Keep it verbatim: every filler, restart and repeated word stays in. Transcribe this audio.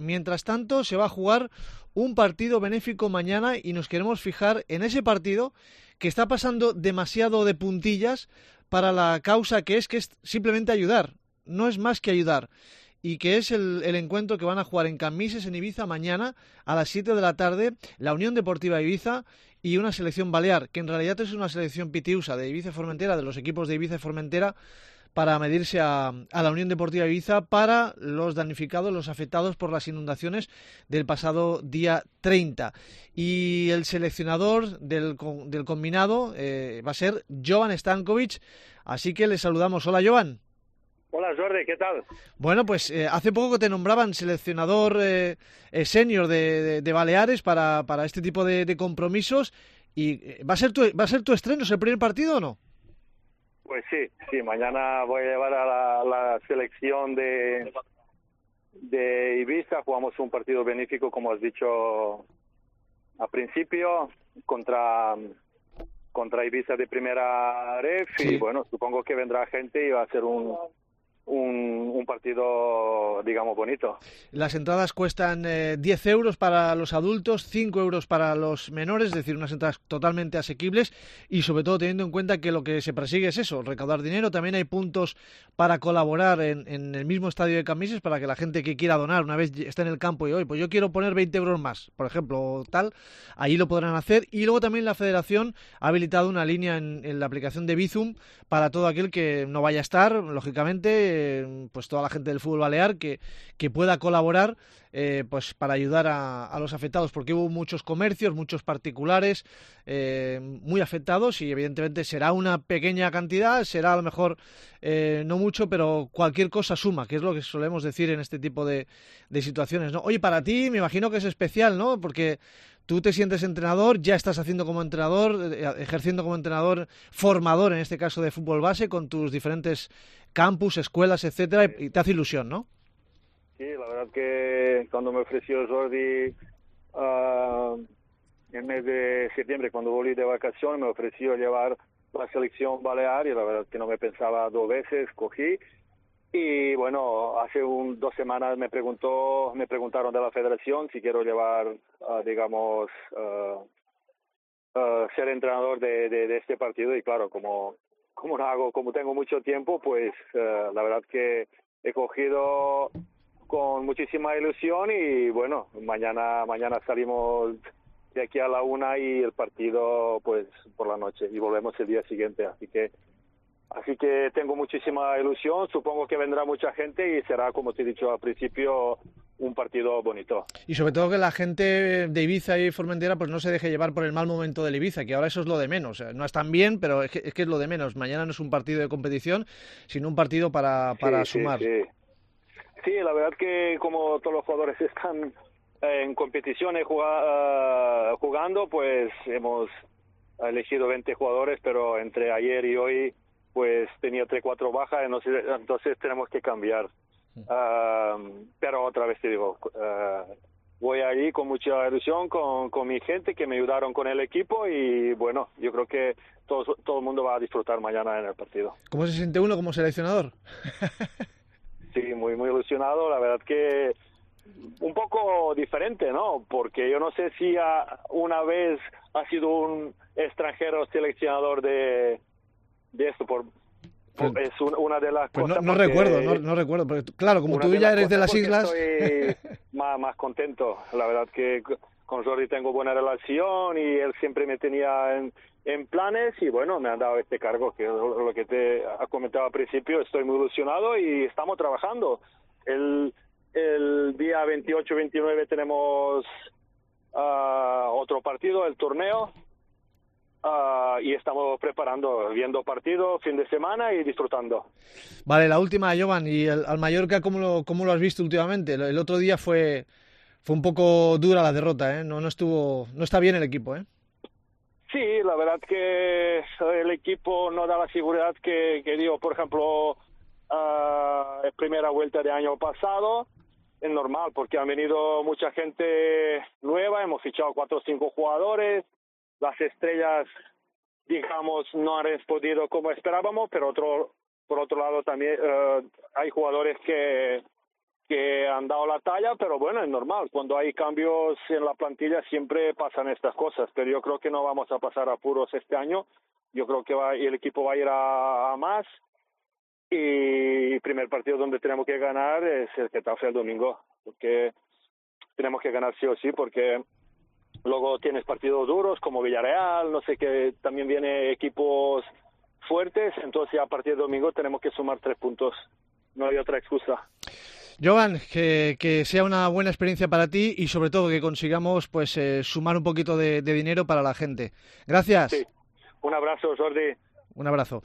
Mientras tanto, se va a jugar un partido benéfico mañana y nos queremos fijar en ese partido que está pasando demasiado de puntillas para la causa que es, que es simplemente ayudar, no es más que ayudar. Y que es el, el encuentro que van a jugar en Cambises, en Ibiza, mañana a las siete de la tarde, la Unión Deportiva Ibiza y una selección balear, que en realidad es una selección pitiusa de Ibiza y Formentera, de los equipos de Ibiza y Formentera, para medirse a, a la Unión Deportiva Ibiza para los damnificados, los afectados por las inundaciones del pasado día treinta. Y el seleccionador del, del combinado eh, va a ser Jovan Stankovic, así que le saludamos. Hola, Jovan. Hola Jordi, ¿qué tal? Bueno, pues eh, hace poco que te nombraban seleccionador eh, eh, senior de, de, de Baleares para, para este tipo de, de compromisos. ¿Y eh, va a ser tu, va a ser tu estreno, es el primer partido o no? Pues sí, sí, mañana voy a llevar a la, la selección de, de Ibiza. Jugamos un partido benéfico, como has dicho al principio, contra, contra Ibiza de primera ref. Sí. Y bueno, supongo que vendrá gente y va a ser un... Un, un partido, digamos, bonito. Las entradas cuestan eh, diez euros para los adultos, cinco euros para los menores, es decir, unas entradas totalmente asequibles y sobre todo teniendo en cuenta que lo que se persigue es eso, recaudar dinero. También hay puntos para colaborar en, en el mismo estadio de Cambises para que la gente que quiera donar una vez esté en el campo y hoy, pues yo quiero poner veinte euros más, por ejemplo, o tal, ahí lo podrán hacer. Y luego también la Federación ha habilitado una línea en, en la aplicación de Bizum para todo aquel que no vaya a estar, lógicamente, pues toda la gente del fútbol balear que, que pueda colaborar eh, pues para ayudar a, a los afectados, porque hubo muchos comercios, muchos particulares eh, muy afectados y evidentemente será una pequeña cantidad, será a lo mejor eh, no mucho, pero cualquier cosa suma, que es lo que solemos decir en este tipo de, de situaciones, ¿no? Oye, para ti me imagino que es especial, ¿no? Porque tú te sientes entrenador, ya estás haciendo como entrenador, ejerciendo como entrenador, formador en este caso de fútbol base, con tus diferentes campus, escuelas, etcétera, y te hace ilusión, ¿no? Sí, la verdad que cuando me ofreció Jordi uh, en el mes de septiembre, cuando volví de vacaciones, me ofreció llevar la selección balear y la verdad que no me pensaba dos veces, cogí. Y bueno, hace un, dos semanas me preguntó, me preguntaron de la federación si quiero llevar, uh, digamos, uh, uh, ser entrenador de, de, de este partido y claro, como como no hago, como tengo mucho tiempo, pues uh, la verdad que he cogido con muchísima ilusión y bueno, mañana mañana salimos de aquí a la una y el partido pues por la noche y volvemos el día siguiente, así que Así que tengo muchísima ilusión, supongo que vendrá mucha gente y será, como te he dicho al principio, un partido bonito. Y sobre todo que la gente de Ibiza y Formentera pues no se deje llevar por el mal momento del Ibiza, que ahora eso es lo de menos. No están bien, pero es que es, que es lo de menos. Mañana no es un partido de competición, sino un partido para, para sí, sumar. Sí, sí. sí, la verdad que como todos los jugadores están en competiciones jugando, pues hemos elegido veinte jugadores, pero entre ayer y hoy pues tenía tres, cuatro bajas, entonces, entonces tenemos que cambiar. Uh, pero otra vez te digo, uh, voy ahí con mucha ilusión con, con mi gente que me ayudaron con el equipo y bueno, yo creo que todo, todo el mundo va a disfrutar mañana en el partido. ¿Cómo se siente uno como seleccionador? Sí, muy, muy ilusionado, la verdad que un poco diferente, ¿no? Porque yo no sé si a, una vez ha sido un extranjero seleccionador de de esto por, por pues, es un, una de las pues cosas no, no recuerdo no, no recuerdo porque claro como tú ya eres de las islas estoy más, más contento, la verdad que con Jordi tengo buena relación y él siempre me tenía en, en planes y bueno, me han dado este cargo que lo, lo que te ha comentado al principio, estoy muy ilusionado y estamos trabajando. El, el día veintiocho veintinueve tenemos uh, otro partido, el torneo. Uh, y estamos preparando, viendo partidos, fin de semana y disfrutando. Vale, la última, Jovan, y el, al Mallorca, ¿cómo lo, cómo lo has visto últimamente? El, el otro día fue fue un poco dura la derrota, ¿eh? No, no estuvo, no está bien el equipo, ¿eh? Sí, la verdad que el equipo no da la seguridad que, que dio, por ejemplo, uh, en primera vuelta de año pasado. Es normal, porque han venido mucha gente nueva, hemos fichado cuatro o cinco jugadores. Las estrellas, digamos, no han respondido como esperábamos, pero otro, por otro lado también uh, hay jugadores que, que han dado la talla, pero bueno, es normal. Cuando hay cambios en la plantilla siempre pasan estas cosas, pero yo creo que no vamos a pasar apuros este año. Yo creo que va, el equipo va a ir a, a más, y el primer partido donde tenemos que ganar es el Getafe el domingo, porque tenemos que ganar sí o sí, porque luego tienes partidos duros como Villarreal, no sé qué, también viene equipos fuertes, entonces a partir de domingo tenemos que sumar tres puntos, no hay otra excusa. Joan, que, que sea una buena experiencia para ti y sobre todo que consigamos pues eh, sumar un poquito de, de dinero para la gente. Gracias. Sí. Un abrazo, Jordi. Un abrazo.